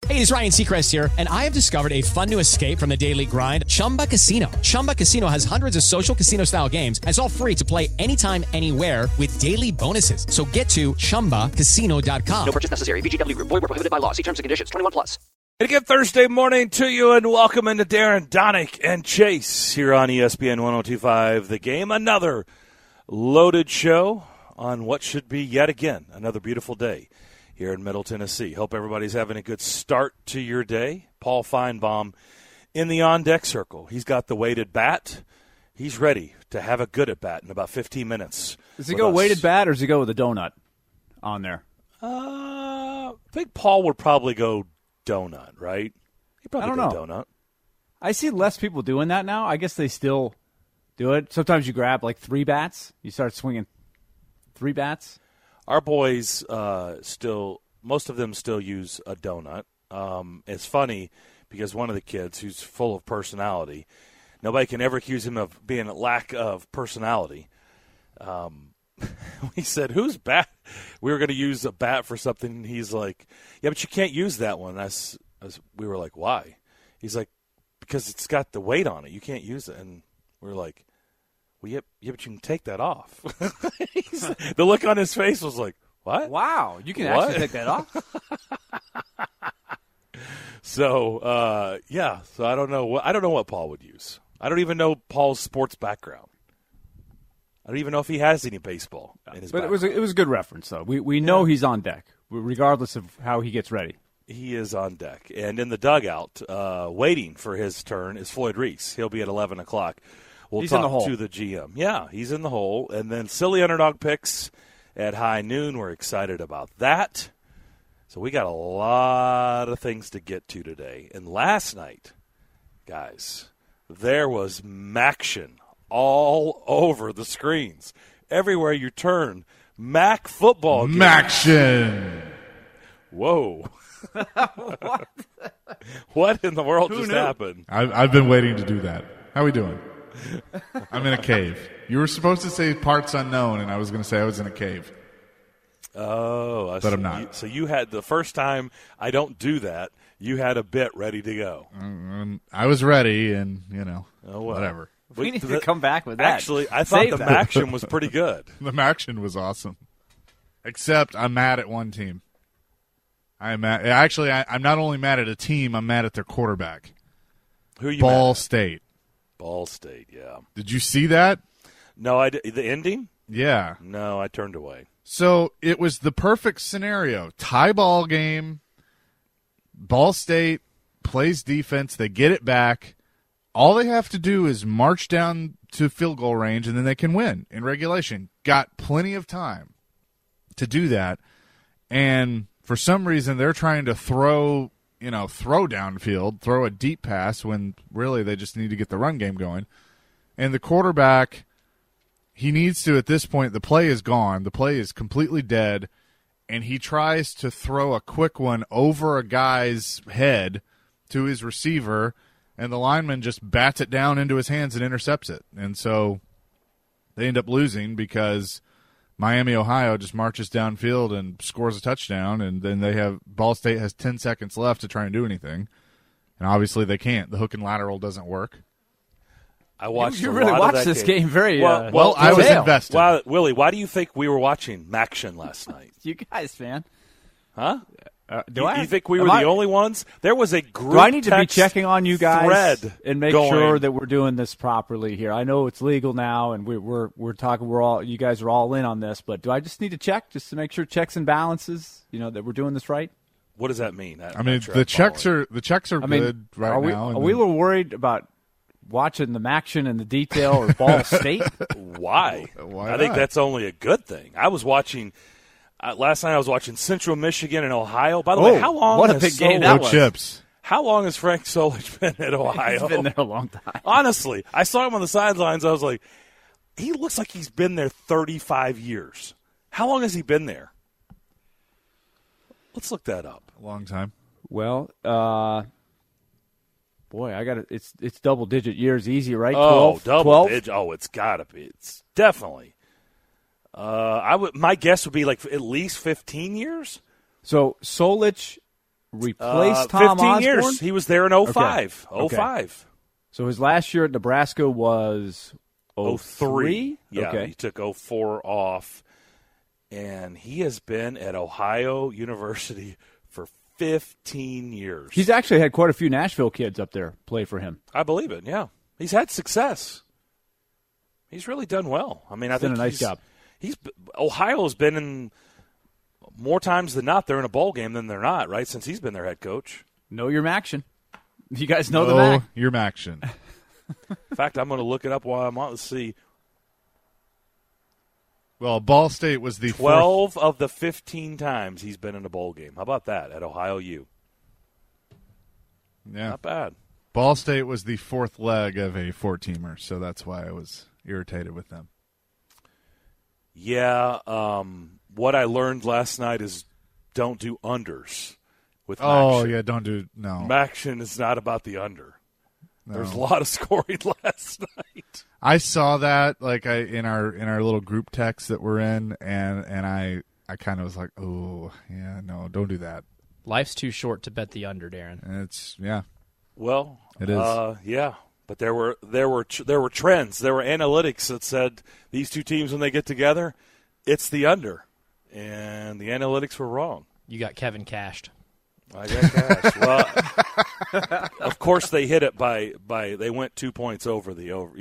Hey, it's Ryan Seacrest here, and I have discovered a fun new escape from the daily grind, Chumba Casino. Chumba Casino has hundreds of social casino-style games, and it's all free to play anytime, anywhere with daily bonuses. So get to ChumbaCasino.com. No purchase necessary. VGW Group. Void where prohibited by law. See terms and conditions. 21 plus. And again, Thursday morning to you, and welcome into Darren, Donick, and Chase here on ESPN 102.5 The Game. Another loaded show on what should be yet again another beautiful day here in Middle Tennessee. Hope everybody's having a good start to your day. Paul Feinbaum in the on-deck circle. He's got the weighted bat. He's ready to have a good at bat in about 15 minutes. Does he go weighted bat or does he go with a donut on there? I think Paul would probably go donut, right? He'd probably go donut. I see less people doing that now. I guess they still do it. Sometimes you grab like 3 bats. You start swinging 3 bats. Our boys most of them still use a donut. It's funny because one of the kids who's full of personality, nobody can ever accuse him of being a lack of personality. We said, whose bat? We were going to use a bat for something. And he's like, yeah, but you can't use that one. We were like, why? He's like, because it's got the weight on it. You can't use it. And we were like, well, yeah, but you can take that off. The look on his face was like, what? Wow, you can actually take that off? So, so I don't know what Paul would use. I don't even know Paul's sports background. I don't even know if he has any baseball in his background. But it was a good reference, though. We know he's on deck, regardless of how he gets ready. He is on deck. And in the dugout, waiting for his turn, is Floyd Reese. He'll be at 11 o'clock. We'll talk to the GM. Yeah, he's in the hole. And then Silly Underdog Picks at high noon. We're excited about that. So we got a lot of things to get to today. And last night, guys, there was Maction all over the screens. Everywhere you turn, Mac football game. Maction. Whoa. What in the world just happened? I've been waiting to do that. How are we doing? I'm in a cave. You were supposed to say parts unknown, and I was going to say I was in a cave. Oh, but I'm not. So you had the first time I don't do that, you had a bit ready to go. I was ready, and, whatever. We need to come back with that. Actually, I thought the Maction was pretty good. The Maction was awesome. Except I'm mad at one team. I'm not only mad at a team, I'm mad at their quarterback. Who are you Ball mad at? State. Ball State, yeah. Did you see that? No, the ending? Yeah. No, I turned away. So it was the perfect scenario. Tie ball game. Ball State plays defense. They get it back. All they have to do is march down to field goal range, and then they can win in regulation. Got plenty of time to do that. And for some reason, they're trying to throw downfield, throw a deep pass when really they just need to get the run game going. And the quarterback, he needs to, at this point, the play is gone. The play is completely dead. And he tries to throw a quick one over a guy's head to his receiver, and the lineman just bats it down into his hands and intercepts it. And so they end up losing because Miami, Ohio just marches downfield and scores a touchdown, and then Ball State has 10 seconds left to try and do anything. And obviously they can't. The hook and lateral doesn't work. I watched You really watched this game very well. I was invested. Wow, Willie, why do you think we were watching Maction last night? You guys, man. Huh? You think we were the only ones? There was a group. Do I need to be checking on you guys thread and make sure that we're doing this properly here? I know it's legal now, and we're talking. You guys are all in on this, but do I just need to check just to make sure checks and balances? That we're doing this right. What does that mean? The checks are good right now. Are we a little worried about watching the Maction and the detail or Ball State? Why? Why I think not? that's only a good thing. I was watching. Last night I was watching Central Michigan and Ohio. By the way, how long? What a big game that was. Chips. How long has Frank Solich been at Ohio? He's been there a long time. Honestly, I saw him on the sidelines. I was like, he looks like he's been there 35 years. How long has he been there? Let's look that up. A long time. Well, boy, I got it. It's double-digit years easy, right? Oh, 12? double-digit. Oh, it's got to be. It's definitely. My guess would be like at least 15 years. So Solich replaced Tom 15 Osborne? years. He was there in 05. Okay. 05. So his last year at Nebraska was 03? Yeah, okay. He took 04 off, and he has been at Ohio University for 15 years. He's actually had quite a few Nashville kids up there play for him. I believe it, yeah. He's had success. He's really done well. I mean, I think done a nice job. Ohio's been in more times than not. They're in a bowl game than they're not, right? Since he's been their head coach. Know your Maction. You guys know the Mac. Your Maction. In fact, I'm going to look it up while I'm on. Let's see. Well, Ball State was the 12 of the 15 times he's been in a bowl game. How about that at Ohio U? Yeah, not bad. Ball State was the fourth leg of a 4-teamer, so that's why I was irritated with them. Yeah, what I learned last night is don't do unders with Maction. Oh, yeah, don't do – no. Maction is not about the under. No. There's a lot of scoring last night. I saw that in our little group text that we're in, and I kind of was like, oh, yeah, no, don't do that. Life's too short to bet the under, Darren. And it's – yeah. Well, it is. Yeah. But there were trends. There were analytics that said these two teams, when they get together, it's the under, and the analytics were wrong. You got Kevin cashed. I got cashed. Well, of course they hit it by they went 2 points over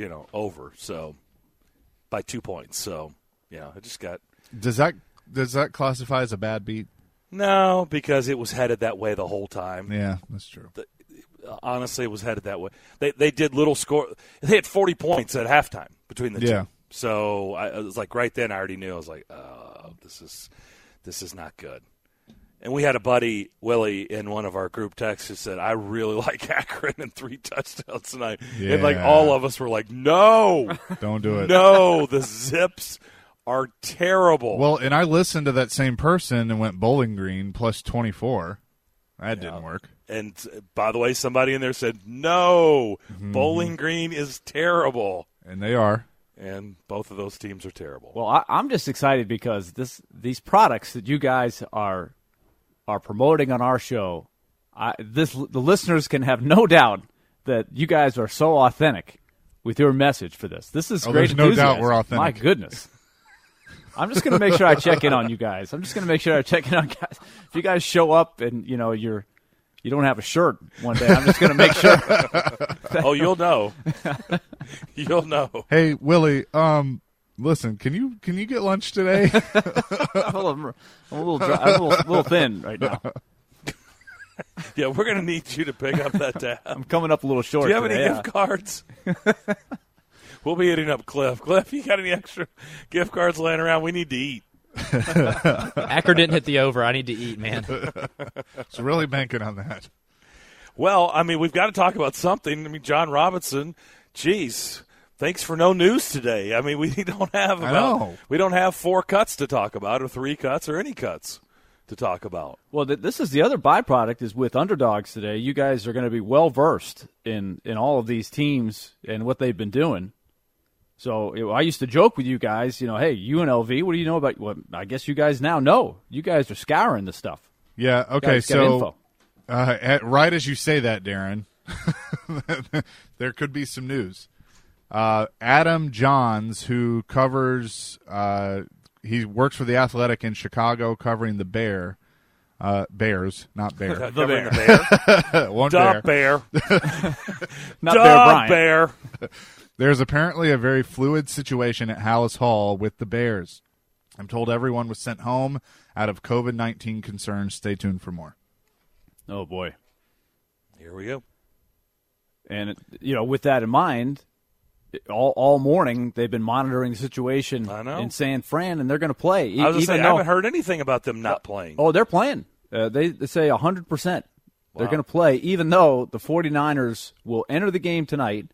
so by 2 points. So it just got. Does that classify as a bad beat? No, because it was headed that way the whole time. Yeah, that's true. Honestly, it was headed that way. They did little score. They had 40 points at halftime between the two. So I was like, right then I already knew. I was like, oh, this is not good. And we had a buddy, Willie, in one of our group texts who said, I really like Akron and 3 touchdowns tonight. Yeah. And all of us were like, no. Don't do it. No, the Zips are terrible. Well, and I listened to that same person and went Bowling Green plus 24. That didn't work. And, by the way, somebody in there said, no, Bowling Green is terrible. And they are. And both of those teams are terrible. Well, I'm just excited because these products that you guys are promoting on our show, the listeners can have no doubt that you guys are so authentic with your message for this. This is great. There's no doubt we're authentic. My goodness. I'm just going to make sure I check in on you guys. If you guys show up and you don't have a shirt one day, I'm just going to make sure. Oh, you'll know. You'll know. Hey, Willie, listen, can you get lunch today? I'm a little thin right now. Yeah, we're going to need you to pick up that tab. I'm coming up a little short. Do you have today, any gift cards? We'll be hitting up Cliff. Cliff, you got any extra gift cards laying around? We need to eat. Acker didn't hit the over. I need to eat, man. It's really banking on that. Well, I mean, we've got to talk about something. I mean, John Robinson, geez, thanks for no news today. I mean, we don't have 4 cuts to talk about, or 3 cuts, or any cuts to talk about. Well, this is the other byproduct is with underdogs today. You guys are going to be well versed in all of these teams and what they've been doing. So I used to joke with you guys, hey, UNLV, what do you know about? Well, I guess you guys now know. You guys are scouring this stuff. Yeah. Okay. So, right as you say that, Darren, there could be some news. Adam Johns, who covers, he works for The Athletic in Chicago, covering the Bears, not Bear. The Bear. One Bear. Bear. Not Bear Bryant. Bear. There's apparently a very fluid situation at Hallis Hall with the Bears. I'm told everyone was sent home out of COVID-19 concerns. Stay tuned for more. Oh, boy. Here we go. And, with that in mind, all morning they've been monitoring the situation in San Fran, and they're going to play. I haven't heard anything about them not playing. Oh, they're playing. They say 100%. They're going to play, even though the 49ers will enter the game tonight.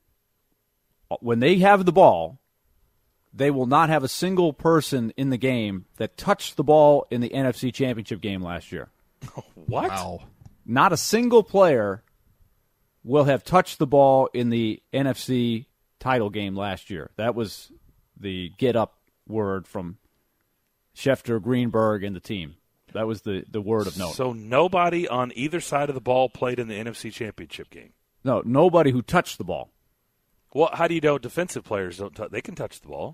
When they have the ball, they will not have a single person in the game that touched the ball in the NFC Championship game last year. What? Wow. Not a single player will have touched the ball in the NFC title game last year. That was the get-up word from Schefter, Greenberg, and the team. That was the word of note. So nobody on either side of the ball played in the NFC Championship game? No, nobody who touched the ball. Well, how do you know defensive players don't they can touch the ball?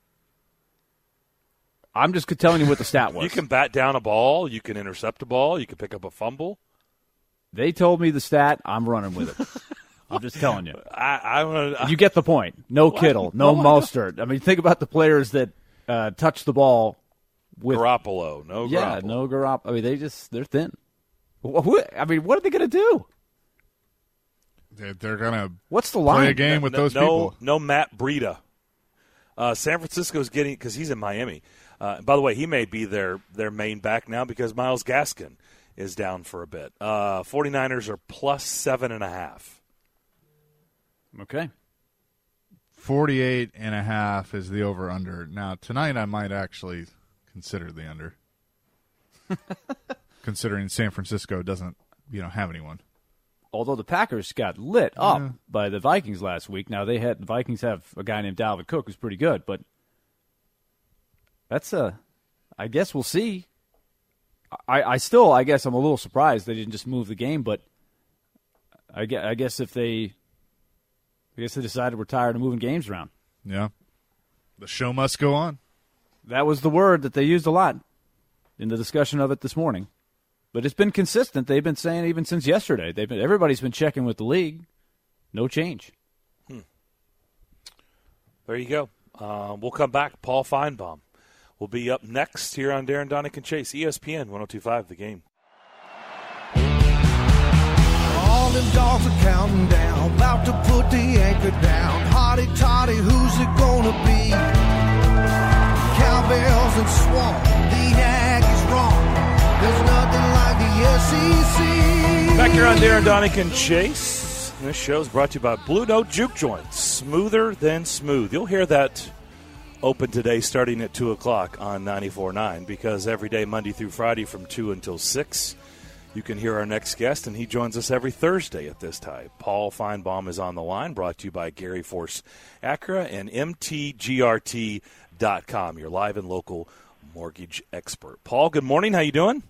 I'm just telling you what the stat was. You can bat down a ball. You can intercept a ball. You can pick up a fumble. They told me the stat. I'm running with it. I'm just telling you. You get the point. No Kittle, no Mostert. I mean, think about the players that touch the ball with Garoppolo. No Garoppolo. Yeah, no Garoppolo. I mean, they're thin. What are they going to do? They're going to What's the line? Play a game with those people. No Matt Breida. San Francisco's getting – because he's in Miami. By the way, he may be their main back now because Myles Gaskin is down for a bit. 49ers are plus 7.5. Okay. 48.5 is the over-under. Now, tonight I might actually consider the under. Considering San Francisco doesn't, have anyone. Although the Packers got lit up by the Vikings last week. Now, the Vikings have a guy named Dalvin Cook who's pretty good, but that's I guess we'll see. I guess I'm a little surprised they didn't just move the game, but I guess they decided we're tired of moving games around. Yeah. The show must go on. That was the word that they used a lot in the discussion of it this morning. But it's been consistent. They've been saying even since yesterday. Everybody's been checking with the league. No change. There you go. We'll come back. Paul Feinbaum will be up next here on Darren, Donick, and Chase. ESPN 102.5 The Game. All them dogs are counting down, about to put the anchor down. Hotty toddy, who's it gonna be? Cowbells and Swamp, the Aggies wrong. There's nothing like the SEC. Back here on Darren, Donick, and Chase. This show is brought to you by Blue Note Juke Joints. Smoother than smooth. You'll hear that open today starting at 2 o'clock on 94.9 because every day, Monday through Friday from 2 until 6, you can hear our next guest, and he joins us every Thursday at this time. Paul Feinbaum is on the line, brought to you by Gary Force Acura and MTGRT.com, your live and local mortgage expert. Paul, good morning. How you doing?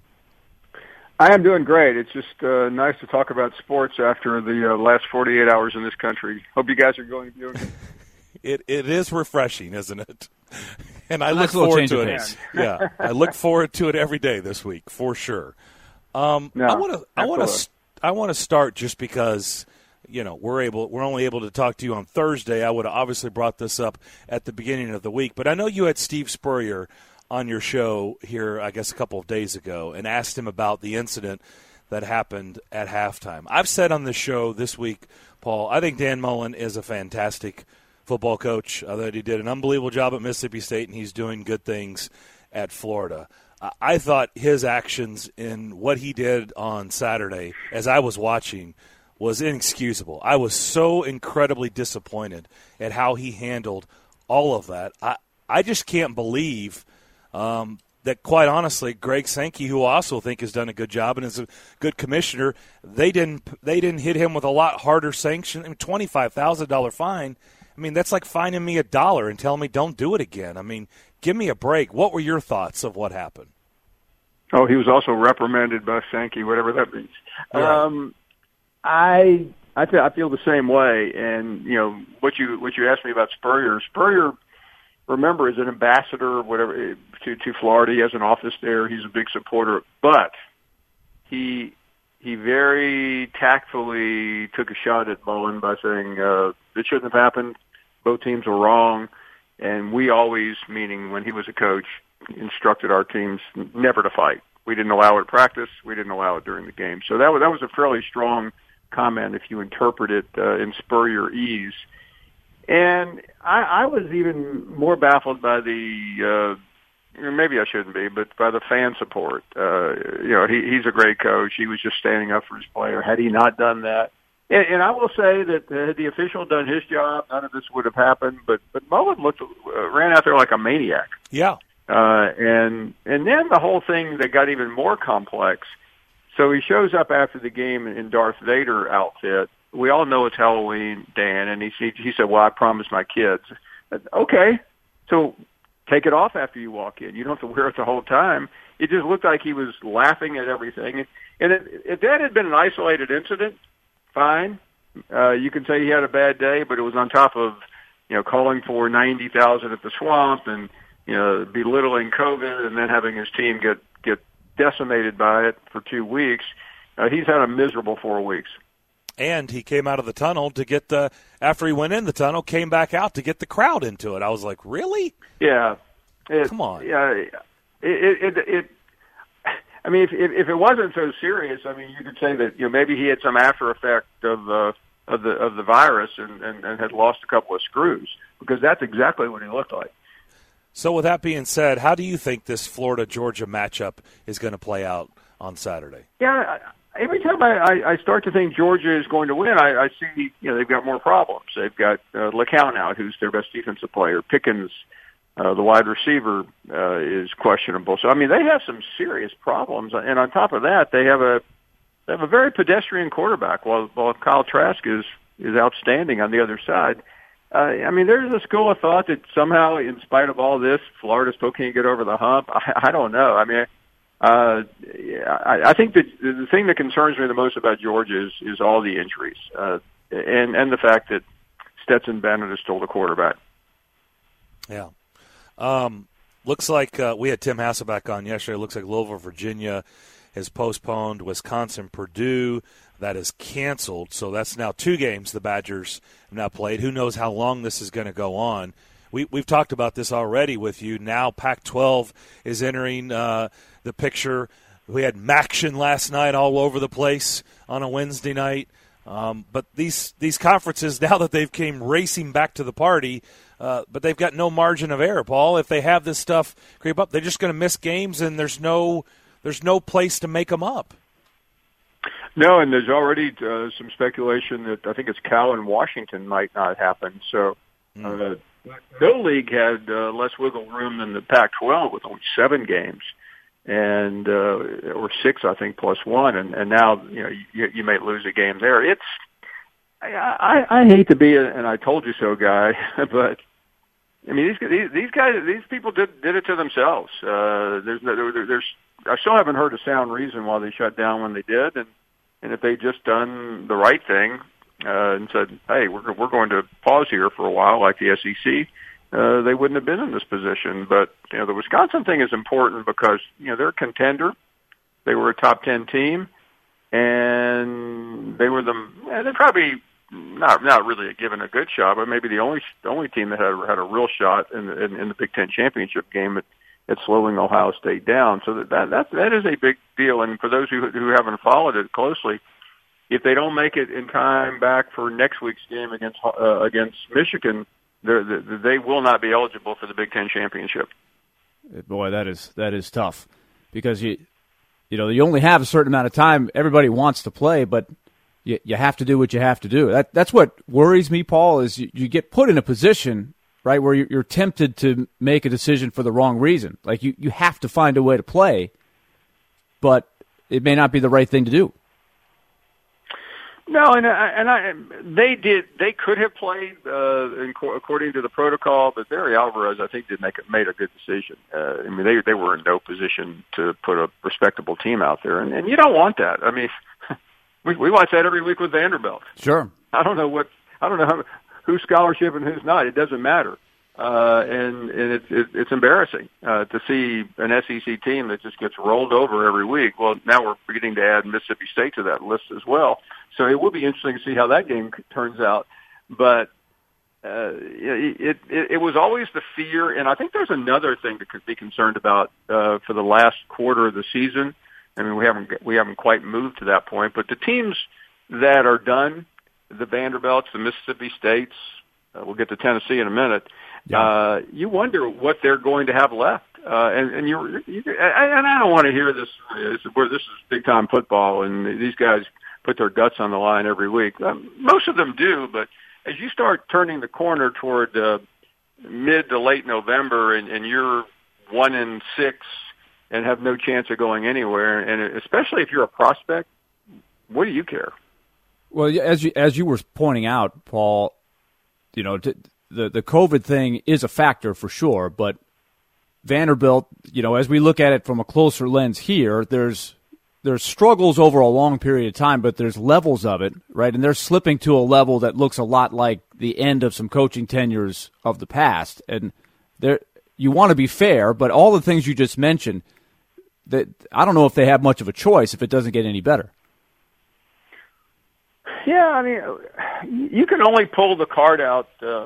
I am doing great. It's just nice to talk about sports after the last 48 hours in this country. Hope you guys are doing good. It is refreshing, isn't it? And I look forward to it. Yeah, I look forward to it every day this week for sure. I want to start just because we're only able to talk to you on Thursday. I would have obviously brought this up at the beginning of the week, but I know you had Steve Spurrier on your show here, I guess, a couple of days ago, and asked him about the incident that happened at halftime. I've said on the show this week, Paul, I think Dan Mullen is a fantastic football coach. I thought he did an unbelievable job at Mississippi State, and he's doing good things at Florida. I thought his actions in what he did on Saturday, as I was watching, was inexcusable. I was so incredibly disappointed at how he handled all of that. I just can't believe that, quite honestly, Greg Sankey, who I also think has done a good job and is a good commissioner, they didn't hit him with a lot harder sanction. I mean, $25,000 fine. I mean, that's like fining me $1 and telling me don't do it again. I mean, give me a break. What were your thoughts of what happened? Oh, he was also reprimanded by Sankey, whatever that means. Right. I feel the same way. And what you asked me about Spurrier. Spurrier, remember, is an ambassador or whatever to Florida. He has an office there. He's a big supporter, but he very tactfully took a shot at Mullen by saying it shouldn't have happened. Both teams were wrong, and we always, meaning when he was a coach, instructed our teams never to fight. We didn't allow it at practice. We didn't allow it during the game. So that was a fairly strong comment if you interpret it in Spurrier-ese. And I was even more baffled by the maybe I shouldn't be, but by the fan support. He's a great coach. He was just standing up for his player. Had he not done that, and I will say that had the official done his job, none of this would have happened. But Mullen ran out there like a maniac. Yeah. And then the whole thing that got even more complex. So he shows up after the game in Darth Vader outfit. We all know it's Halloween, Dan, and he said, "Well, I promised my kids." Okay, so take it off after you walk in. You don't have to wear it the whole time. It just looked like he was laughing at everything. And if that had been an isolated incident, fine. You can say he had a bad day, but it was on top of, calling for 90,000 at the Swamp and, belittling COVID and then having his team get decimated by it for 2 weeks. He's had a miserable 4 weeks. And he came out of the tunnel to get after he went in the tunnel, came back out to get the crowd into it. I was like, really? Yeah. Come on. Yeah. I mean, if it wasn't so serious, I mean, you could say that maybe he had some after effect of the virus and had lost a couple of screws, because that's exactly what he looked like. So with that being said, how do you think this Florida-Georgia matchup is going to play out on Saturday? Yeah, every time I start to think Georgia is going to win, I see they've got more problems. They've got LeCounte out, who's their best defensive player. Pickens, the wide receiver, is questionable. So I mean, they have some serious problems, and on top of that, they have a very pedestrian quarterback. While Kyle Trask is outstanding on the other side. I mean, there's a school of thought that somehow, in spite of all this, Florida still can't get over the hump. I don't know. I mean, I think that the thing that concerns me the most about Georgia is all the injuries, and the fact that Stetson Bennett is still the quarterback. Yeah. Looks like we had Tim Hasselbeck on yesterday. Looks like Louisville, Virginia has postponed. Wisconsin, Purdue, that is canceled. So that's now 2 games the Badgers have now played. Who knows how long this is going to go on. We've talked about this already with you. Now Pac-12 is entering the picture. We had Maction last night all over the place on a Wednesday night. But these conferences, now that they've came racing back to the party, but they've got no margin of error, Paul. If they have this stuff creep up, they're just going to miss games, and there's no place to make them up. No, and there's already some speculation that I think it's Cal and Washington might not happen. So no league had less wiggle room than the Pac-12 with only 7 games, and or 6, I think, plus 1. And now you may lose a game there. It's I hate to be an "I told you so" guy, but I mean these people did it to themselves. I still haven't heard a sound reason why they shut down when they did, and if they just done the right thing and said, "Hey, we're going to pause here for a while," like the SEC, they wouldn't have been in this position. But the Wisconsin thing is important because they're a contender. They were a top 10 team, and they're probably not really given a good shot, but maybe the only team that had a real shot in the Big Ten championship game at slowing Ohio State down. So that is a big deal. And for those who haven't followed it closely, if they don't make it in time back for next week's game against Michigan, they will not be eligible for the Big Ten championship. Boy, that is tough, because you only have a certain amount of time. Everybody wants to play, but you have to do what you have to do. That's what worries me, Paul, is you get put in a position, right, where you're tempted to make a decision for the wrong reason. Like you have to find a way to play, but it may not be the right thing to do. No, they could have played according to the protocol, but Barry Alvarez, I think, made a good decision. I mean, they were in no position to put a respectable team out there, and you don't want that. I mean, we watch that every week with Vanderbilt. Sure. I don't know who's scholarship and who's not. It doesn't matter, and it's embarrassing to see an SEC team that just gets rolled over every week. Well, now we're beginning to add Mississippi State to that list as well. So it will be interesting to see how that game turns out. But it was always the fear, and I think there's another thing to be concerned about for the last quarter of the season. I mean, we haven't quite moved to that point, but the teams that are done, the Vanderbilts, the Mississippi States, we'll get to Tennessee in a minute. Yeah. You wonder what they're going to have left, and I don't want to hear this. This is big time football, and these guys put their guts on the line every week. Most of them do, but as you start turning the corner toward mid to late November, and you're 1-6 and have no chance of going anywhere, and especially if you're a prospect, what do you care? Well, as you were pointing out, Paul, the COVID thing is a factor for sure, but Vanderbilt, as we look at it from a closer lens here, there's struggles over a long period of time, but there's levels of it, right? And they're slipping to a level that looks a lot like the end of some coaching tenures of the past. And you want to be fair, but all the things you just mentioned, that I don't know if they have much of a choice if it doesn't get any better. Yeah, I mean, you can only pull the card out,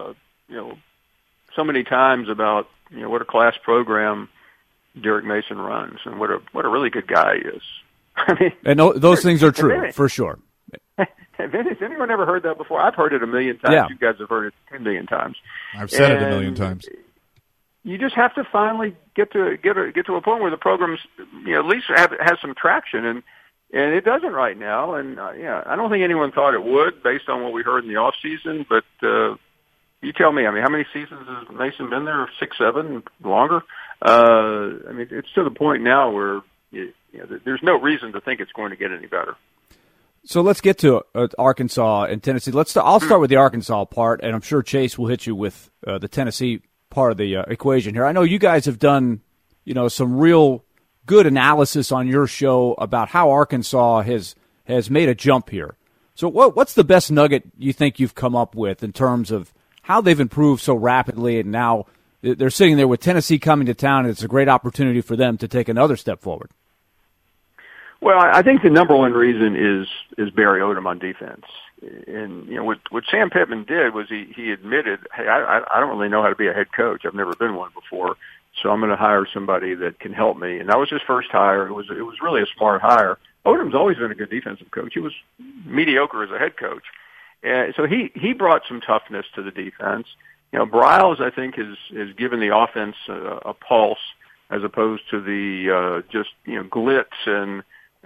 so many times about what a class program Derek Mason runs and what a really good guy he is. I mean, and those things are true for sure. Has anyone ever heard that before? I've heard it a million times. Yeah. You guys have heard it 10 million times. I've said it a million times. You just have to finally get to a point where the program's at least has some traction, and it doesn't right now. And I don't think anyone thought it would based on what we heard in the off season. But you tell me, I mean, how many seasons has Mason been there? 6, 7, longer? I mean, it's to the point now where there's no reason to think it's going to get any better. So let's get to Arkansas and Tennessee. I'll start with the Arkansas part, and I'm sure Chase will hit you with the Tennessee part of the equation here. I know you guys have done, some real good analysis on your show about how Arkansas has made a jump here. So what's the best nugget you think you've come up with in terms of how they've improved so rapidly, and now they're sitting there with Tennessee coming to town, and it's a great opportunity for them to take another step forward? Well, I think the number one reason is Barry Odom on defense. And what Sam Pittman did was he admitted, hey, I don't really know how to be a head coach. I've never been one before, so I'm going to hire somebody that can help me. And that was his first hire. It was really a smart hire. Odom's always been a good defensive coach. He was mediocre as a head coach, so he brought some toughness to the defense. Briles, I think, has given the offense a pulse as opposed to the just glitz and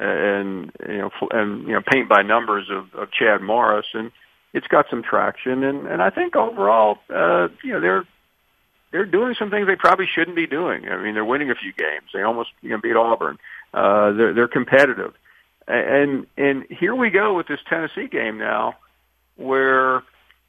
paint by numbers of Chad Morris, and it's got some traction. And I think overall, they're doing some things they probably shouldn't be doing. I mean, they're winning a few games. They almost beat Auburn. They're competitive, and here we go with this Tennessee game now, where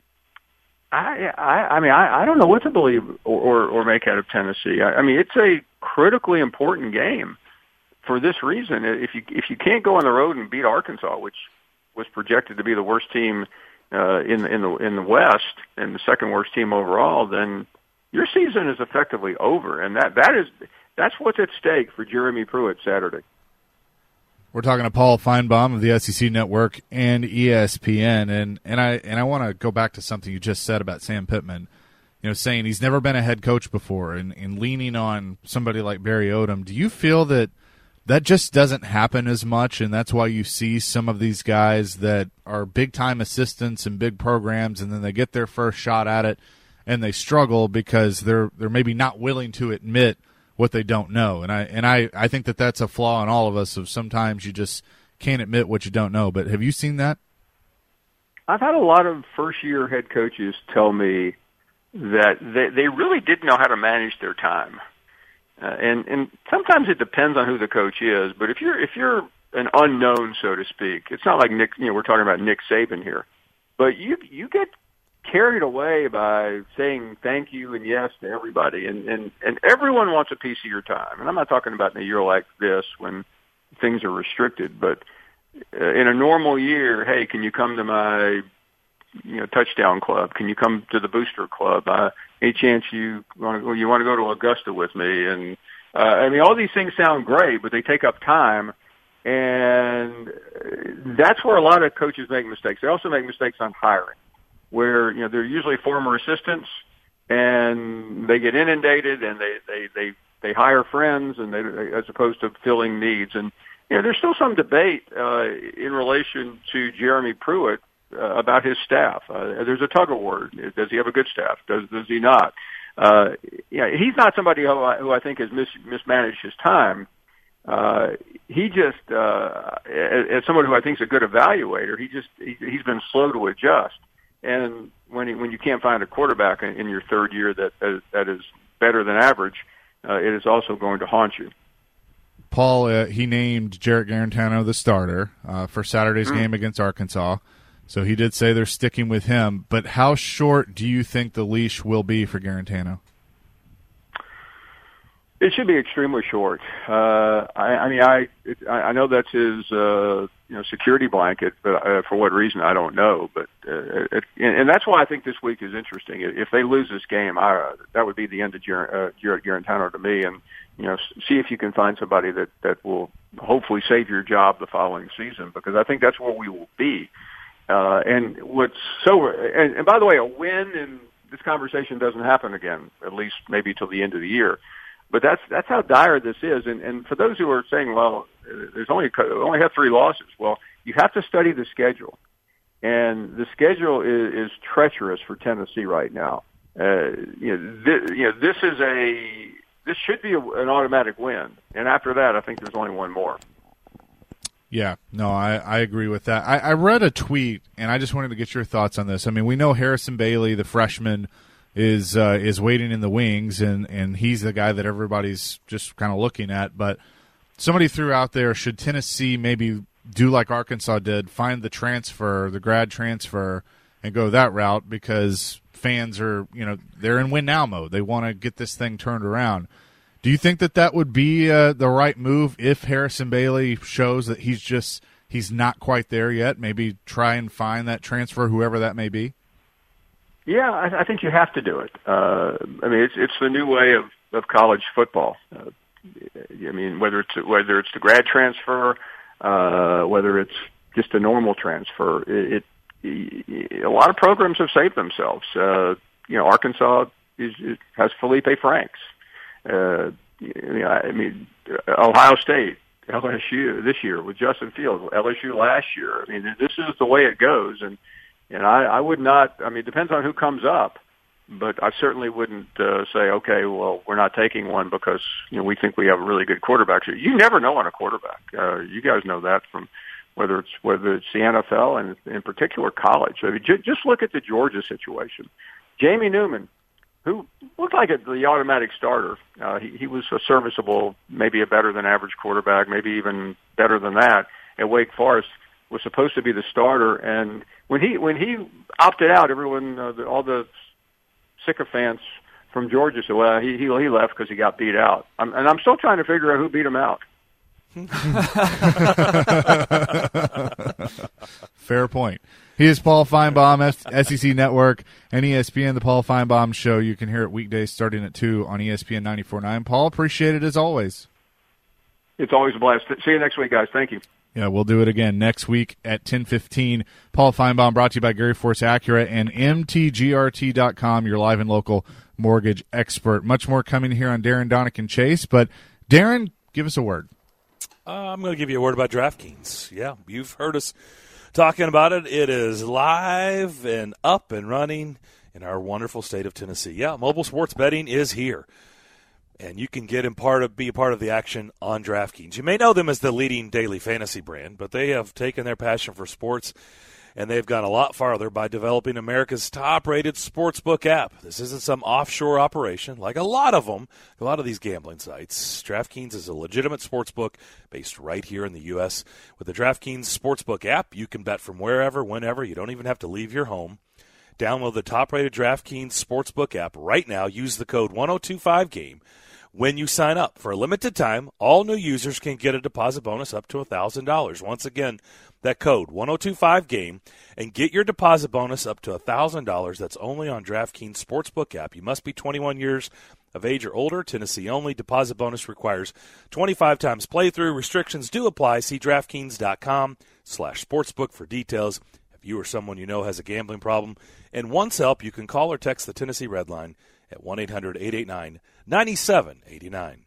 I don't know what to believe or make out of Tennessee. I mean, it's a critically important game. For this reason, if you can't go on the road and beat Arkansas, which was projected to be the worst team in the West and the second worst team overall, then your season is effectively over, and that's what's at stake for Jeremy Pruitt Saturday. We're talking to Paul Feinbaum of the SEC Network and ESPN, and I want to go back to something you just said about Sam Pittman. Saying he's never been a head coach before, and leaning on somebody like Barry Odom. Do you feel that just doesn't happen as much, and that's why you see some of these guys that are big-time assistants in big programs, and then they get their first shot at it, and they struggle because they're maybe not willing to admit what they don't know. And I think that that's a flaw in all of us, of sometimes you just can't admit what you don't know. But have you seen that? I've had a lot of first-year head coaches tell me that they really didn't know how to manage their time. And sometimes it depends on who the coach is, but if you're an unknown, so to speak, it's not like Nick. We're talking about Nick Saban here, but you get carried away by saying thank you and yes to everybody, and everyone wants a piece of your time. And I'm not talking about in a year like this when things are restricted, but in a normal year, hey, can you come to my touchdown club? Can you come to the booster club? Any chance you want to go to Augusta with me? And all these things sound great, but they take up time, and that's where a lot of coaches make mistakes. They also make mistakes on hiring, where they're usually former assistants, and they get inundated, and they hire friends, and as opposed to filling needs. And there's still some debate in relation to Jeremy Pruitt about his staff. There's a tug of war. Does he have a good staff? Does he not? He's not somebody who I think has mismanaged his time. He just, as someone who I think is a good evaluator, he's been slow to adjust. And when you can't find a quarterback in your third year that is better than average, it is also going to haunt you. Paul, he named Jarrett Garantano the starter for Saturday's game against Arkansas. So he did say they're sticking with him. But how short do you think the leash will be for Garantano? It should be extremely short. I know that's his security blanket, but for what reason I don't know. But and that's why I think this week is interesting. If they lose this game, that would be the end of Jarrett Guarantano to me. And see if you can find somebody that will hopefully save your job the following season, because I think that's where we will be. And by the way, a win in this conversation doesn't happen again, at least maybe till the end of the year. But that's how dire this is. And for those who are saying, well, there's only have 3 losses. Well, you have to study the schedule, and the schedule is treacherous for Tennessee right now. This should be an automatic win, and after that, I think there's only one more. Yeah, no, I agree with that. I read a tweet, and I just wanted to get your thoughts on this. I mean, we know Harrison Bailey, the freshman, is waiting in the wings, and he's the guy that everybody's just kind of looking at. But somebody threw out there, should Tennessee maybe do like Arkansas did, find the grad transfer, and go that route, because fans are, they're in win now mode. They want to get this thing turned around. Do you think that would be the right move if Harrison Bailey shows that he's not quite there yet? Maybe try and find that transfer, whoever that may be? Yeah, I think you have to do it. It's the new way of college football. Whether it's the grad transfer, whether it's just a normal transfer, a lot of programs have saved themselves. Arkansas has Felipe Franks. Ohio State, LSU this year with Justin Fields, LSU last year. This is the way it goes, and I would not. It depends on who comes up, but I certainly wouldn't say, okay, well, we're not taking one because we think we have a really good quarterback. You never know on a quarterback. You guys know that from whether it's the NFL and in particular college. Just look at the Georgia situation. Jamie Newman, who looked like the automatic starter. He was a serviceable, maybe a better than average quarterback, maybe even better than that at Wake Forest. Was supposed to be the starter, and when he opted out, everyone, all the sycophants from Georgia said, "Well, he left because he got beat out." And I'm still trying to figure out who beat him out. Fair point. He is Paul Feinbaum, SEC Network, and ESPN, The Paul Feinbaum Show. You can hear it weekdays starting at 2 on ESPN 94.9. Paul, appreciate it as always. It's always a blast. See you next week, guys. Thank you. Yeah, we'll do it again next week at 10:15. Paul Feinbaum, brought to you by Gary Force Acura and MTGRT.com, your live and local mortgage expert. Much more coming here on Darren, Donick, and Chase. But, Darren, give us a word. I'm going to give you a word about DraftKings. Yeah, you've heard us talking about it. It is live and up and running in our wonderful state of Tennessee. Yeah, mobile sports betting is here. And you can be a part of the action on DraftKings. You may know them as the leading daily fantasy brand, but they have taken their passion for sports, and they've gone a lot farther by developing America's top-rated sportsbook app. This isn't some offshore operation like a lot of these gambling sites. DraftKings is a legitimate sportsbook based right here in the U.S. With the DraftKings Sportsbook app, you can bet from wherever, whenever. You don't even have to leave your home. Download the top-rated DraftKings Sportsbook app right now. Use the code 1025GAME. When you sign up. For a limited time, all new users can get a deposit bonus up to $1,000. Once again, that code 1025GAME, and get your deposit bonus up to $1,000. That's only on DraftKings Sportsbook app. You must be 21 years of age or older. Tennessee only. Deposit bonus requires 25 times playthrough. Restrictions do apply. See DraftKings.com/sportsbook for details. If you or someone you know has a gambling problem and wants help, you can call or text the Tennessee Red Line at 1-800-889-9789.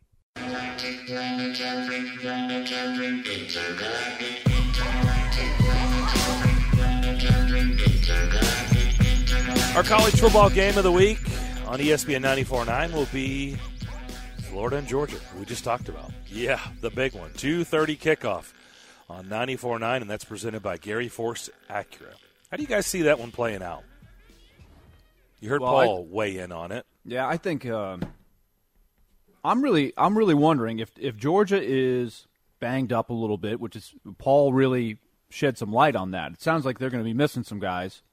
Our college football game of the week on ESPN 94.9 will be Florida and Georgia, we just talked about. Yeah, the big one. 2:30 kickoff on 94.9, and that's presented by Gary Force Acura. How do you guys see that one playing out? You heard Paul weigh in on it. Yeah, I think I'm really wondering if Georgia is banged up a little bit, which is Paul really shed some light on that. It sounds like they're going to be missing some guys,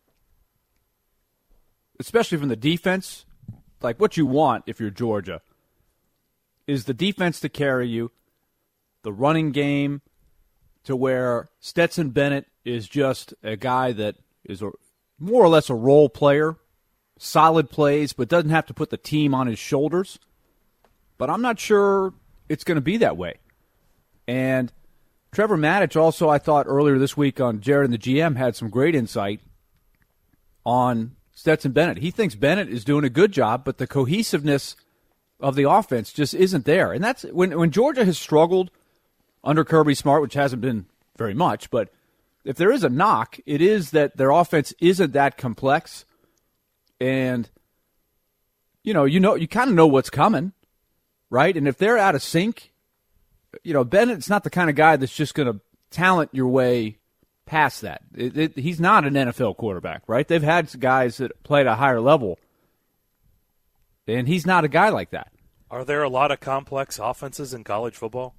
especially from the defense. Like, what you want if you're Georgia is the defense to carry you, the running game to where Stetson Bennett is just a guy that is more or less a role player, solid plays, but doesn't have to put the team on his shoulders. But I'm not sure it's going to be that way. And Trevor Maddich also, I thought earlier this week on Jared and the GM, had some great insight on Stetson Bennett. He thinks Bennett is doing a good job, but the cohesiveness of the offense just isn't there. And that's when Georgia has struggled under Kirby Smart, which hasn't been very much, but if there is a knock, it is that their offense isn't that complex. And you kind of know what's coming, right? And if they're out of sync, Bennett's not the kind of guy that's just going to talent your way past that. He's not an NFL quarterback, right? They've had guys that play at a higher level, and he's not a guy like that. Are there a lot of complex offenses in college football?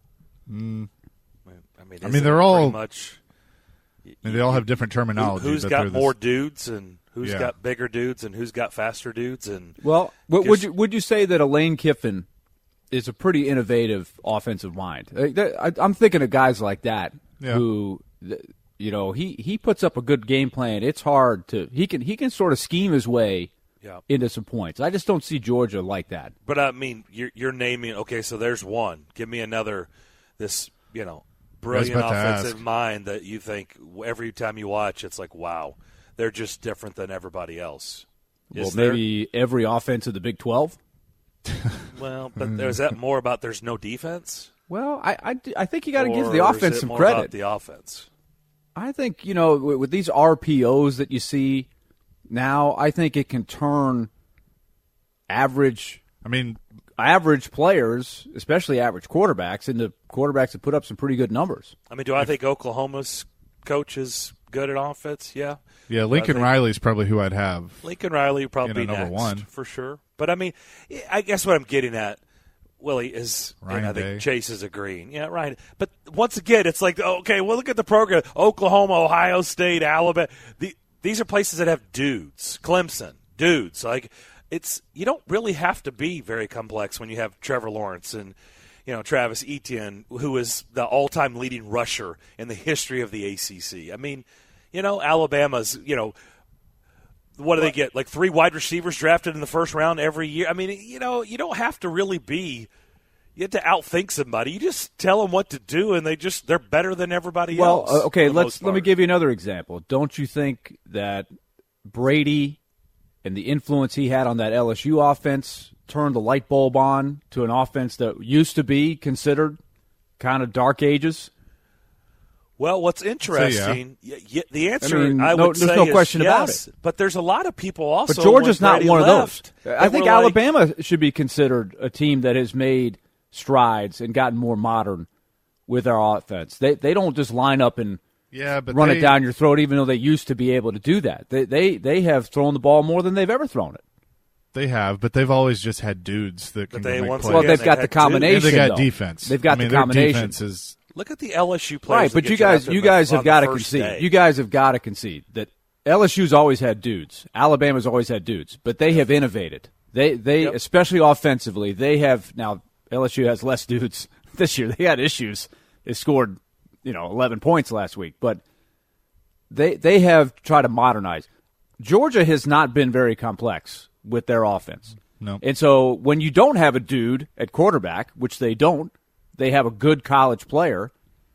I mean, they're all much. They all have different terminology. Who's got more dudes and who's got bigger dudes and who's got faster dudes? And would you say that a Lane Kiffin is a pretty innovative offensive mind? I'm thinking of guys like that who, he puts up a good game plan. It's hard to he can sort of scheme his way into some points. I just don't see Georgia like that. But I mean, you're naming. Okay, so there's one. Give me another. This brilliant offensive mind that you think every time you watch, it's like, wow, they're just different than everybody else. Maybe every offense of the Big 12. Well, but is that more about there's no defense? Well, I think you got to give the offense some credit. About the offense. I think with these RPOs that you see now, I think it can turn average players, especially average quarterbacks, into quarterbacks that put up some pretty good numbers. I mean, do I think Oklahoma's coach is good at offense? Yeah. Yeah, Lincoln Riley's probably who I'd have. Lincoln Riley would probably be number next, one. For sure. But, I mean, I guess what I'm getting at, Willie, is I think Chase is agreeing. Yeah, Ryan. But once again, it's like, okay, well, look at the program. Oklahoma, Ohio State, Alabama. These are places that have dudes. Clemson, dudes. Like, you don't really have to be very complex when you have Trevor Lawrence and Travis Etienne, who is the all-time leading rusher in the history of the ACC. I mean, Alabama's, what do they get? Like 3 wide receivers drafted in the first round every year. I mean, you don't have to really be. You have to outthink somebody. You just tell them what to do, and they're better than everybody else. Well, okay, let me give you another example. Don't you think that Brady and the influence he had on that LSU offense turned the light bulb on to an offense that used to be considered kind of dark ages? Well, what's interesting, the answer I would say there's no is question yes, about it. But there's a lot of people also. But Georgia's not one of those. I think Alabama should be considered a team that has made strides and gotten more modern with their offense. They don't just line up and run it down your throat, even though they used to be able to do that. They have thrown the ball more than they've ever thrown it. They have, but they've always just had dudes that can make plays. Well, they've got the combination. And they got defense. They've got the combination. Their defense is. Look at the LSU players. Right, but you guys have got to concede. You guys have got to concede that LSU's always had dudes. Alabama's always had dudes, but they have innovated. They especially offensively, they have now. LSU has less dudes this year. They had issues. They scored, 11 points last week, but they have tried to modernize. Georgia has not been very complex with their offense. No. And so when you don't have a dude at quarterback, which they don't, they have a good college player.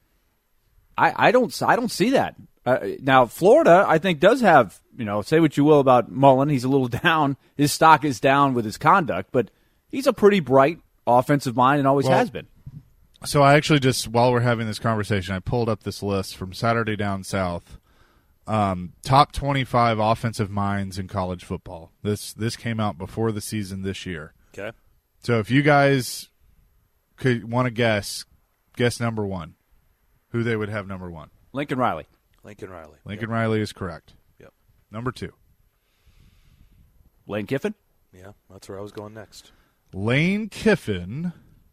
I don't see that. Now Florida, I think, does have, say what you will about Mullen, he's a little down. His stock is down with his conduct, but he's a pretty bright offensive mind and always has been. So I actually while we're having this conversation, I pulled up this list from Saturday Down South. Top 25 offensive minds in college football. This came out before the season this year. Okay. So if you guys could want to guess number one, who they would have number one. Lincoln Riley. Lincoln Riley is correct. Yep. Number 2. Lane Kiffin? Yeah, that's where I was going next. Lane Kiffin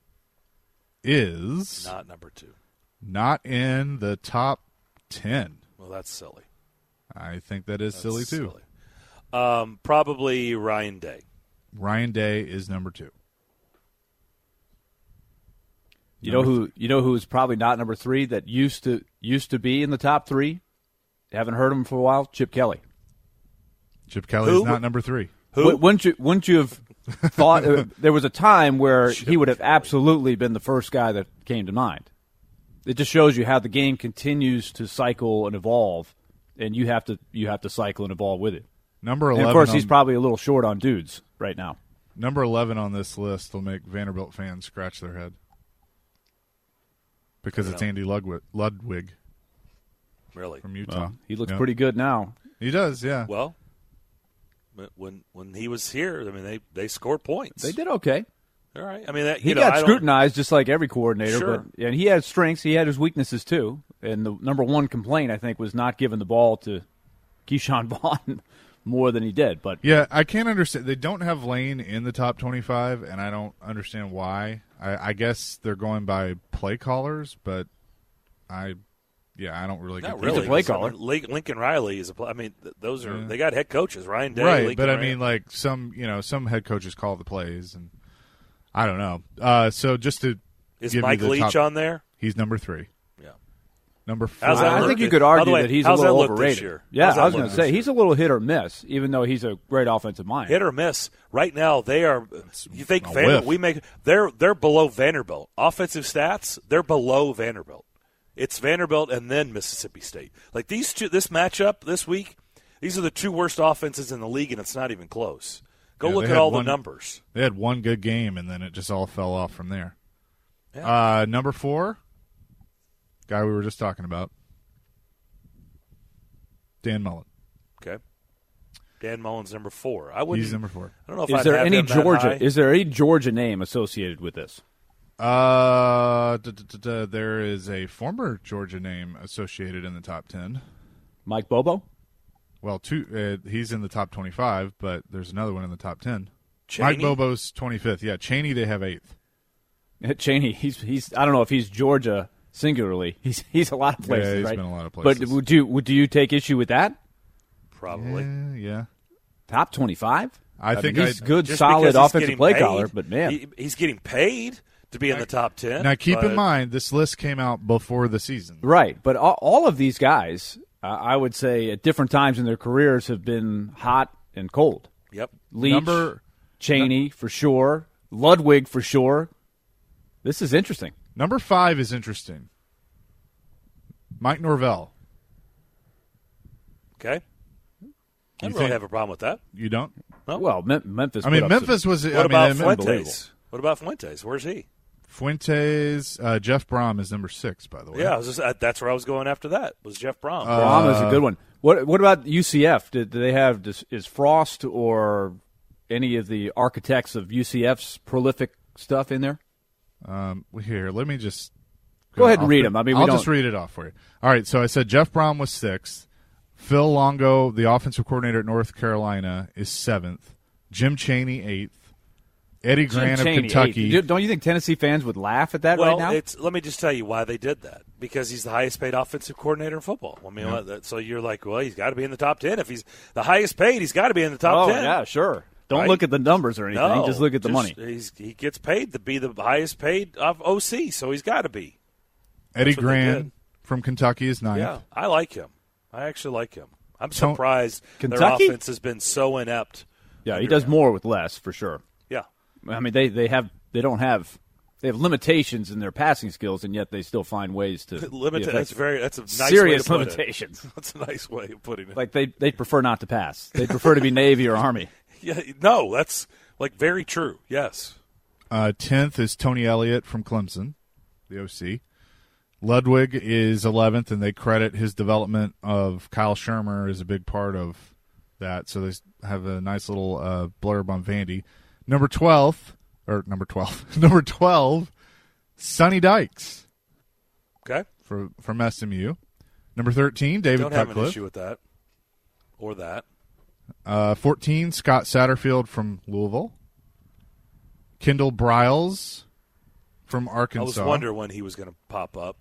is not number 2. Not in the top 10. Well, that's silly. I think that's silly too. Probably Ryan Day. Ryan Day is number 2. You know who's probably not number 3 that used to be in the top 3? Haven't heard him for a while. Chip Kelly. Chip Kelly's not number 3. Who? Wouldn't you have thought there was a time where he would have absolutely been the first guy that came to mind? It just shows you how the game continues to cycle and evolve, and you have to cycle and evolve with it. Number 11. And of course, he's probably a little short on dudes right now. Number 11 on this list will make Vanderbilt fans scratch their head because it's Andy Ludwig. Really? From Utah. Well, he looks pretty good now. He does, yeah. Well, when he was here, I mean, they scored points. They did okay. All right. I mean, he got scrutinized just like every coordinator. Sure. But, and he had strengths. He had his weaknesses, too. And the number one complaint, I think, was not giving the ball to Keyshawn Vaughn more than he did. But yeah, I can't understand. They don't have Lane in the top 25, and I don't understand why. I guess they're going by play callers, but I don't really get really. He's a play caller. Lincoln Riley is a play. I mean, those are they got head coaches, Ryan Day, right? Lincoln but I Riley. mean, like some head coaches call the plays, and I don't know. So just to is Mike Leach on there? He's number 3. Yeah, number 4. I think you could argue that he's a little overrated. This year? Yeah, I was going to say he's a little hit or miss, even though he's a great offensive mind. Hit or miss. Right now, they are. You think Vanderbilt? They're below Vanderbilt. Offensive stats, they're below Vanderbilt. It's Vanderbilt and then Mississippi State. Like these two, this matchup this week, these are the 2 worst offenses in the league, and it's not even close. Go look at all the numbers. They had one good game, and then it just all fell off from there. Yeah. Number 4, guy we were just talking about, Dan Mullen. Okay. Dan Mullen's number 4. He's number 4. I don't know if is I'd there have any him that Georgia? high. Is there any Georgia name associated with this? There is a former Georgia name associated in the top 10. Mike Bobo? Well, he's in the top 25, but there's another one in the top 10. Chaney? Mike Bobo's 25th. Yeah, Chaney they have 8th. Chaney, he's I don't know if he's Georgia singularly. He's a lot of places, yeah, he's right? been a lot of places. But would you take issue with that? Probably. Yeah. Top 25? I think he's I'd, good, Just solid because he's offensive getting play paid, caller, but man. He's getting paid to be in the top 10. Now, keep in mind, this list came out before the season. Right, but all of these guys, I would say, at different times in their careers have been hot and cold. Yep. Leach, Chaney for sure, Ludwig for sure. This is interesting. Number 5 is interesting. Mike Norvell. Okay. I don't really have a problem with that. You don't? No. Well, Memphis. I mean, Memphis was. What about Fuentes? Fuentes? What about Fuentes? Where's he? Fuentes. Jeff Brom is number 6, by the way. Yeah, that's where I was going after that. Was Jeff Brom? Brom is a good one. What about UCF? Do they have is Frost or any of the architects of UCF's prolific stuff in there? Here, let me just go ahead and read them. I mean, I'll just read it off for you. All right, so I said Jeff Brom was 6th. Phil Longo, the offensive coordinator at North Carolina, is 7th. Jim Chaney, 8th. Eddie Grant of Kentucky. 8th. Don't you think Tennessee fans would laugh at that right now? Let me just tell you why they did that. Because he's the highest paid offensive coordinator in football. I mean, so you're like, well, he's got to be in the top 10. If he's the highest paid, he's got to be in the top 10. Oh, yeah, sure. Don't right? look at the numbers or anything. No, just look at the money. He gets paid to be the highest paid of OC, so he's got to be. Eddie Grant from Kentucky is 9th. Yeah, I like him. I actually like him. I'm surprised Kentucky? Their offense has been so inept. Yeah, he does more with less for sure. Yeah, I mean they have limitations in their passing skills, and yet they still find ways to limit. That's a nice serious way to limitations. That's a nice way of putting it. Like they prefer not to pass. They prefer to be Navy or Army. Yeah, no, that's like very true. Yes. 10th is Tony Elliott from Clemson, the OC. Ludwig is 11th, and they credit his development of Kyle Shermer as a big part of that. So they have a nice little blurb on Vandy. Number 12, Sonny Dykes. Okay. From SMU. Number 13, David Don't Cutcliffe. have an issue with that or that. 14, Scott Satterfield from Louisville. Kendall Briles from Arkansas. I was wondering when he was going to pop up.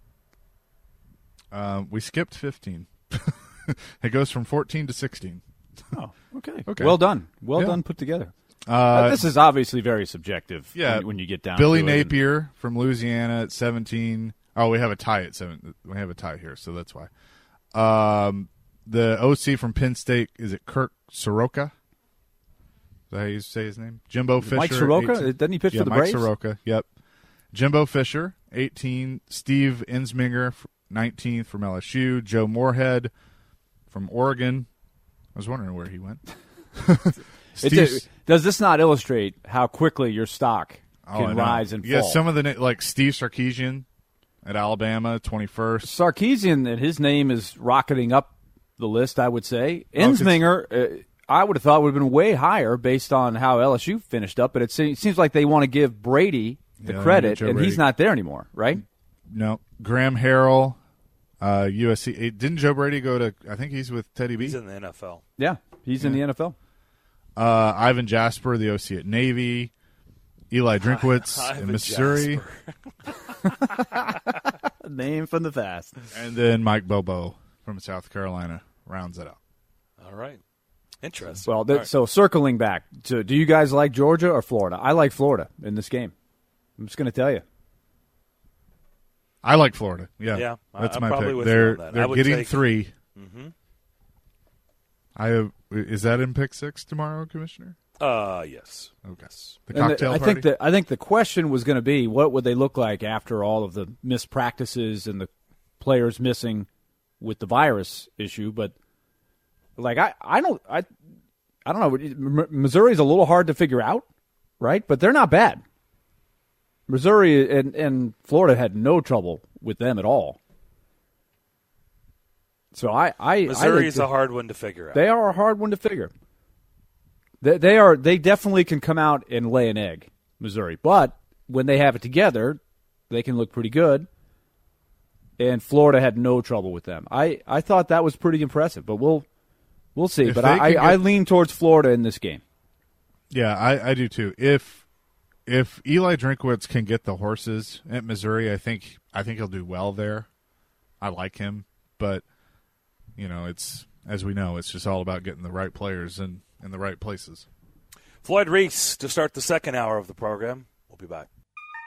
We skipped 15. It goes from 14 to 16. Oh, okay. Well done. Well done put together. This is obviously very subjective. Yeah, when you get down. Billy to Napier from Louisiana at 17. Oh, we have a tie at 7. We have a tie here, so that's why. The OC from Penn State, is it Kirk Soroka? Is that how you say his name? Jimbo Fisher. Mike Soroka? 18. Doesn't he pitch for the Mike Braves? Soroka, yep. Jimbo Fisher, 18. Steve Ensminger, 19th from LSU. Joe Moorhead from Oregon. I was wondering where he went. Does this not illustrate how quickly your stock can rise and fall? Yeah, some of the like Steve Sarkisian at Alabama, 21st. Sarkisian, and his name is rocketing up the list, I would say. Ensminger, I would have thought would have been way higher based on how LSU finished up, but it seems like they want to give Brady the credit, and Brady. He's not there anymore, right? No. Graham Harrell, USC. Didn't Joe Brady go to, I think he's with Teddy B? He's in the NFL. Yeah, he's in the NFL. Ivan Jasper, the OC at Navy. Eli Drinkwitz in Missouri. Name from the past. And then Mike Bobo from South Carolina rounds it out. All right. Interesting. Well, so circling back, do you guys like Georgia or Florida? I like Florida in this game. I'm just going to tell you. I like Florida. Yeah, that's my pick. They're getting 3. Mm-hmm. Is that in pick 6 tomorrow, Commissioner? Yes. Okay. The cocktail party? I think the question was going to be, what would they look like after all of the missed practices and the players missing with the virus issue? But like I don't know. Missouri's a little hard to figure out, right? But they're not bad. Missouri and Florida had no trouble with them at all. So Missouri's a hard one to figure out. They are a hard one to figure. They definitely can come out and lay an egg, Missouri. But when they have it together, they can look pretty good. And Florida had no trouble with them. I thought that was pretty impressive, but we'll see. But I lean towards Florida in this game. Yeah, I do too. If Eli Drinkwitz can get the horses at Missouri, I think he'll do well there. I like him, but it's, as we know, it's just all about getting the right players in the right places. Floyd Reese to start the second hour of the program. We'll be back.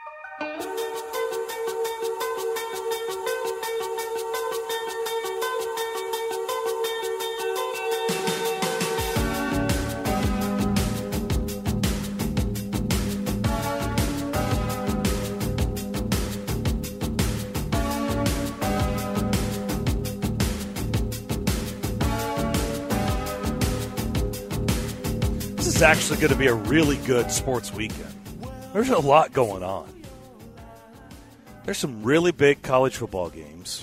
It's actually going to be a really good sports weekend. There's a lot going on. There's some really big college football games,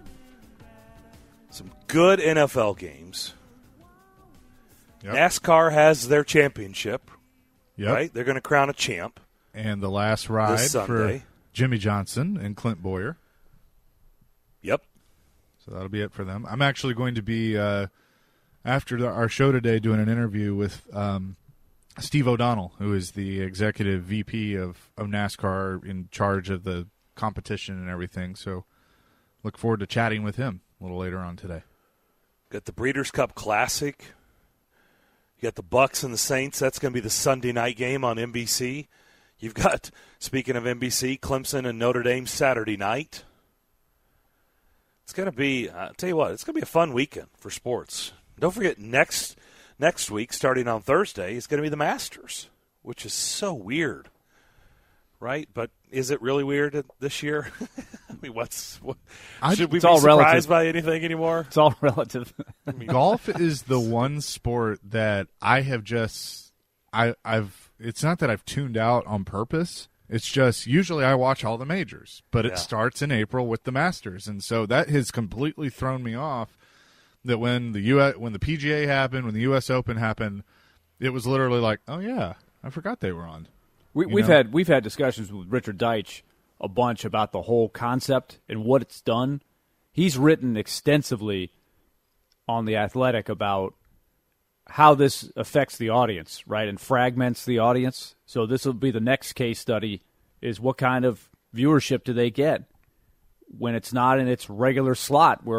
some good NFL games. Yep. NASCAR has their championship, right? They're going to crown a champ. And the last ride for Jimmy Johnson and Clint Boyer. Yep. So that'll be it for them. I'm actually going to be, after our show today, doing an interview with Steve O'Donnell, who is the executive VP of NASCAR in charge of the competition and everything. So look forward to chatting with him a little later on today. Got the Breeders' Cup Classic. You got the Bucks and the Saints. That's going to be the Sunday night game on NBC. You've got, speaking of NBC, Clemson and Notre Dame Saturday night. It's going to be, I'll tell you what, it's going to be a fun weekend for sports. Don't forget, next week, starting on Thursday, is going to be the Masters, which is so weird, right? But is it really weird this year? I mean, should we be surprised by anything anymore? It's all relative. I mean, golf is the one sport that I have just it's not that I've tuned out on purpose. It's just usually I watch all the majors, but it starts in April with the Masters, and so that has completely thrown me off. That when the PGA happened, when the U.S. Open happened, it was literally like, oh yeah, I forgot they were on. We've had discussions with Richard Deitch a bunch about the whole concept and what it's done. He's written extensively on The Athletic about how this affects the audience, right, and fragments the audience. So this will be the next case study: is what kind of viewership do they get when it's not in its regular slot where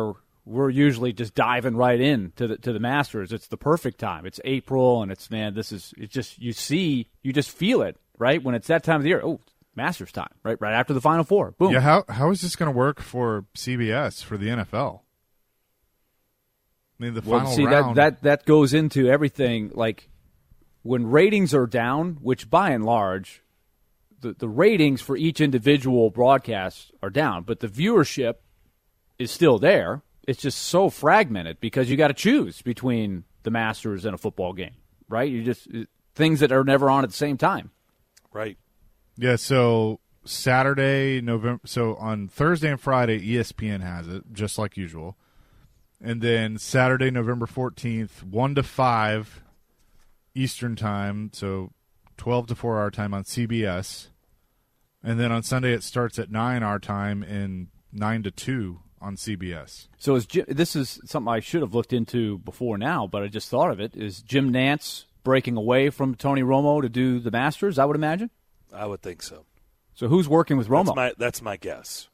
we're usually just diving right in to the Masters. It's the perfect time. It's April, and it's you just feel it, right? When it's that time of the year, Masters time, right after the Final Four. Boom. Yeah, how is this going to work for CBS, for the NFL? I mean, the final round. That goes into everything. Like when ratings are down, which by and large, the ratings for each individual broadcast are down, but the viewership is still there. It's just so fragmented because you got to choose between the Masters and a football game, right? Things that are never on at the same time. Right. Yeah, so Saturday, November. So on Thursday and Friday, ESPN has it, just like usual. And then Saturday, November 14th, 1 to 5 Eastern time, so 12 to 4 our time on CBS. And then on Sunday it starts at 9 our time and 9 to 2 on CBS. So this is something I should have looked into before now, but I just thought of it. Is Jim Nantz breaking away from Tony Romo to do the Masters, I would imagine? I would think so. So who's working with Romo? That's my guess.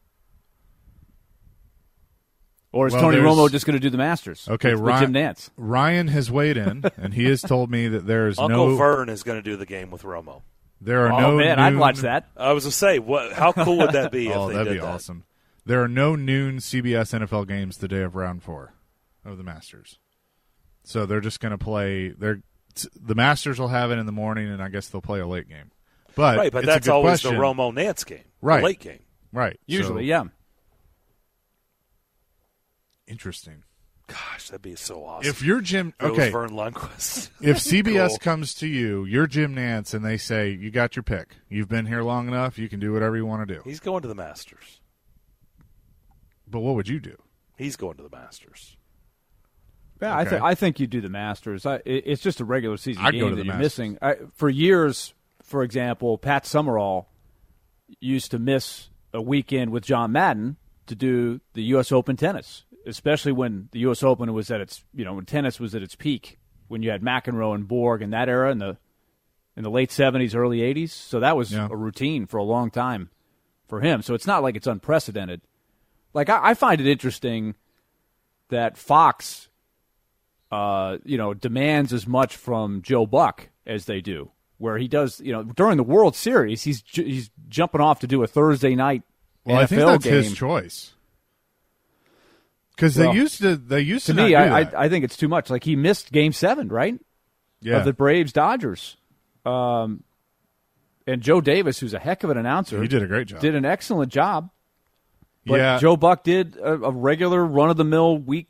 Or is Tony Romo just going to do the Masters? Okay, with Jim Nantz? Ryan has weighed in, and he has told me that there is Uncle Vern is going to do the game with Romo. There are no man, I'd watch that. I was going to say, how cool would that be if they that'd did be that? Awesome. There are no noon CBS NFL games the day of round 4 of the Masters. So they're just going to play. The Masters will have it in the morning, and I guess they'll play a late game. But that's always the Romo Nantz game, right? The late game, right? Usually, yeah. Interesting. Gosh, that'd be so awesome. If you're Jim, Vern Lundquist. If CBS comes to you, you're Jim Nantz, and they say, you got your pick. You've been here long enough. You can do whatever you want to do. He's going to the Masters. But what would you do? He's going to the Masters. Yeah, okay. I think you do the Masters. It's just a regular season I'd game go to that the you're Masters. missing. For years, for example, Pat Summerall used to miss a weekend with John Madden to do the U.S. Open tennis, especially when the U.S. Open was at its, when tennis was at its peak, when you had McEnroe and Borg in that era in the late 70s, early 80s. So that was a routine for a long time for him. So it's not like it's unprecedented. Like I find it interesting that Fox, demands as much from Joe Buck as they do, where he does, during the World Series, he's jumping off to do a Thursday night NFL I think that's game. his choice. Because they used to To not me, do that. I think it's too much. Like he missed Game 7, right? Yeah. Of the Braves-Dodgers. And Joe Davis, who's a heck of an announcer. He did a great job. Did an excellent job. But yeah. Joe Buck did a regular run-of-the-mill week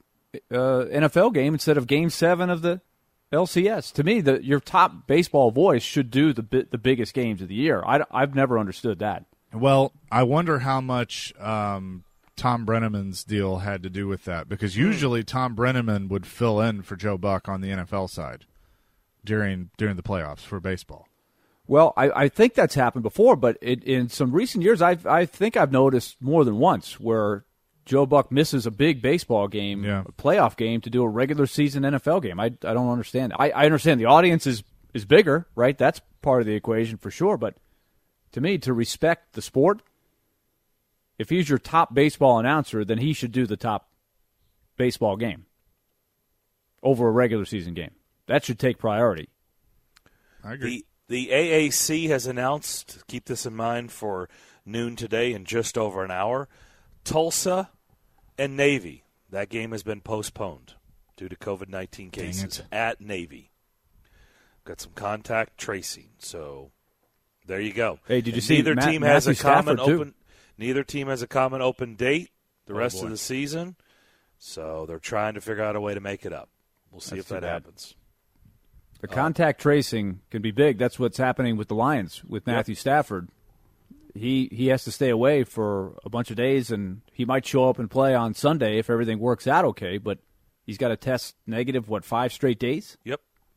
NFL game instead of Game 7 of the LCS. To me, your top baseball voice should do the biggest games of the year. I've never understood that. Well, I wonder how much Tom Brenneman's deal had to do with that, because usually Tom Brenneman would fill in for Joe Buck on the NFL side during the playoffs for baseball. Well, I think that's happened before, but in some recent years, I think I've noticed more than once where Joe Buck misses a big baseball game, a playoff game, to do a regular season NFL game. I don't understand. I understand the audience is bigger, right? That's part of the equation for sure. But to me, to respect the sport, if he's your top baseball announcer, then he should do the top baseball game over a regular season game. That should take priority. I agree. The AAC has announced, keep this in mind for noon today in just over an hour, Tulsa and Navy. That game has been postponed due to COVID-19 cases at Navy. Got some contact tracing, so there you go. Hey, did you see neither team has a common Stafford, open? Neither team has a common open date the rest of the season, so they're trying to figure out a way to make it up. We'll see if that happens. The contact tracing can be big. That's what's happening with the Lions with Matthew Stafford. He has to stay away for a bunch of days, and he might show up and play on Sunday if everything works out okay, but he's got to test negative, 5 straight days? Yep.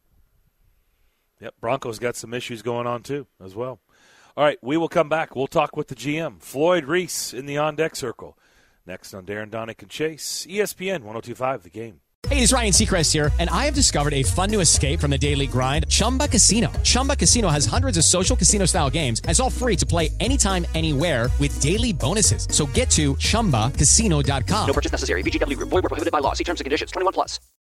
Broncos got some issues going on, too, as well. All right, we will come back. We'll talk with the GM, Floyd Reese, in the On Deck Circle. Next on Darren, Donick, and Chase, ESPN 102.5 The Game. Hey, it's Ryan Seacrest here, and I have discovered a fun new escape from the daily grind, Chumba Casino. Chumba Casino has hundreds of social casino-style games, and it's all free to play anytime, anywhere with daily bonuses. So get to ChumbaCasino.com. No purchase necessary. VGW Group. Void where prohibited by law. See terms and conditions. 21+.